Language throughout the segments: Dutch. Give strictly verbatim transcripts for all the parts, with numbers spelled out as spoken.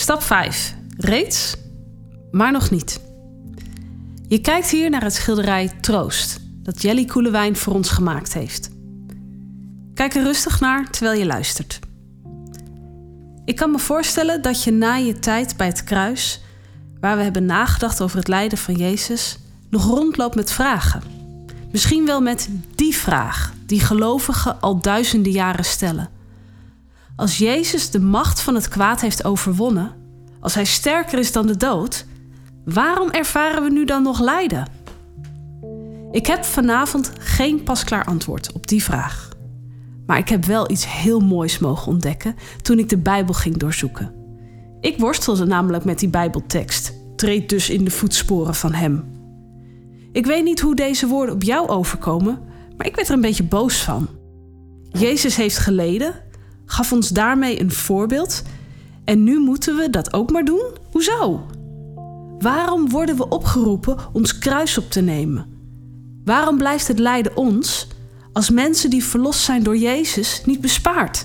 Stap vijf. Reeds, maar nog niet. Je kijkt hier naar het schilderij Troost, dat Jelly Koelewijn voor ons gemaakt heeft. Kijk er rustig naar terwijl je luistert. Ik kan me voorstellen dat je na je tijd bij het kruis, waar we hebben nagedacht over het lijden van Jezus, nog rondloopt met vragen. Misschien wel met die vraag die gelovigen al duizenden jaren stellen. Als Jezus de macht van het kwaad heeft overwonnen, als hij sterker is dan de dood, waarom ervaren we nu dan nog lijden? Ik heb vanavond geen pasklaar antwoord op die vraag. Maar ik heb wel iets heel moois mogen ontdekken toen ik de Bijbel ging doorzoeken. Ik worstelde namelijk met die Bijbeltekst. Treed dus in de voetsporen van hem. Ik weet niet hoe deze woorden op jou overkomen, maar ik werd er een beetje boos van. Jezus heeft geleden, gaf ons daarmee een voorbeeld en nu moeten we dat ook maar doen? Hoezo? Waarom worden we opgeroepen ons kruis op te nemen? Waarom blijft het lijden ons, als mensen die verlost zijn door Jezus, niet bespaard?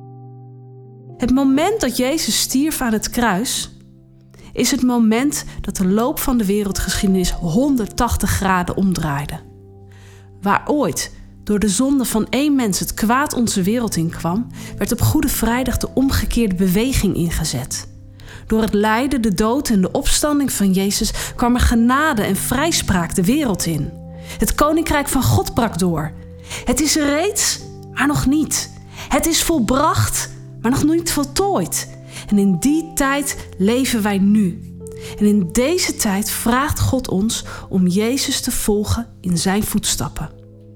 Het moment dat Jezus stierf aan het kruis is het moment dat de loop van de wereldgeschiedenis honderdtachtig graden omdraaide. Waar ooit door de zonde van één mens het kwaad onze wereld inkwam, werd op Goede Vrijdag de omgekeerde beweging ingezet. Door het lijden, de dood en de opstanding van Jezus kwam er genade en vrijspraak de wereld in. Het koninkrijk van God brak door. Het is er reeds, maar nog niet. Het is volbracht, maar nog niet voltooid. En in die tijd leven wij nu. En in deze tijd vraagt God ons om Jezus te volgen in zijn voetstappen.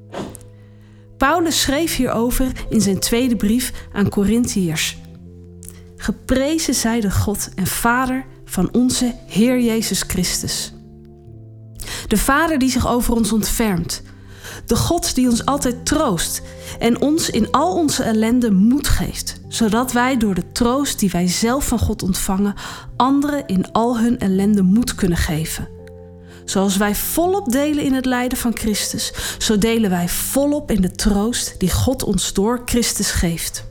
Paulus schreef hierover in zijn tweede brief aan Korintiërs. Geprezen zij de God en Vader van onze Heer Jezus Christus. De Vader die zich over ons ontfermt. De God die ons altijd troost en ons in al onze ellende moed geeft, zodat wij door de troost die wij zelf van God ontvangen, anderen in al hun ellende moed kunnen geven. Zoals wij volop delen in het lijden van Christus, zo delen wij volop in de troost die God ons door Christus geeft.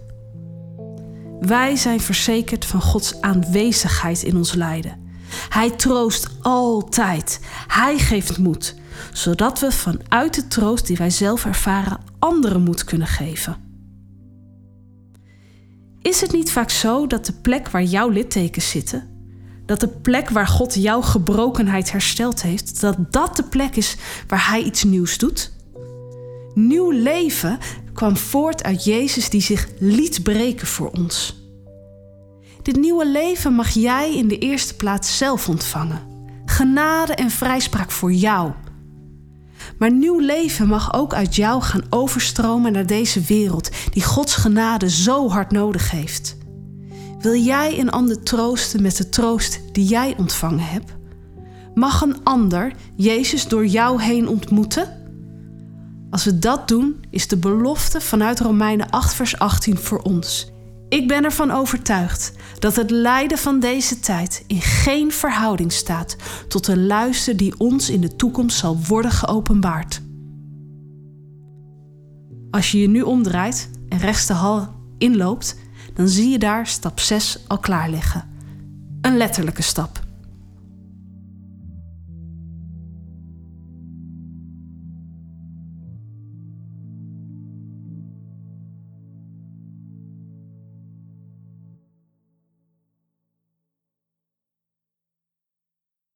Wij zijn verzekerd van Gods aanwezigheid in ons lijden. Hij troost altijd. Hij geeft moed, zodat we vanuit de troost die wij zelf ervaren anderen moed kunnen geven. Is het niet vaak zo dat de plek waar jouw littekens zitten, dat de plek waar God jouw gebrokenheid hersteld heeft, dat dat de plek is waar hij iets nieuws doet? Nieuw leven kwam voort uit Jezus die zich liet breken voor ons. Dit nieuwe leven mag jij in de eerste plaats zelf ontvangen. Genade en vrijspraak voor jou. Maar nieuw leven mag ook uit jou gaan overstromen naar deze wereld die Gods genade zo hard nodig heeft. Wil jij een ander troosten met de troost die jij ontvangen hebt? Mag een ander Jezus door jou heen ontmoeten? Als we dat doen, is de belofte vanuit Romeinen acht vers achttien voor ons. Ik ben ervan overtuigd dat het lijden van deze tijd in geen verhouding staat tot de luister die ons in de toekomst zal worden geopenbaard. Als je je nu omdraait en rechts de hal inloopt, dan zie je daar stap zes al klaar liggen. Een letterlijke stap.